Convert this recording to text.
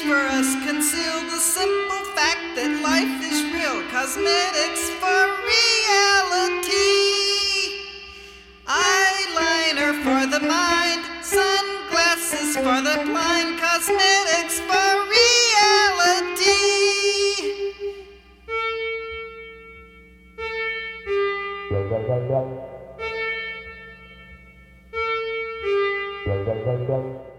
for us conceal the simple fact that life is real. Cosmetics for reality. Eyeliner for the mind, sunglasses for the blind. Cosmetics for reality. Dun, dun, dun, dun.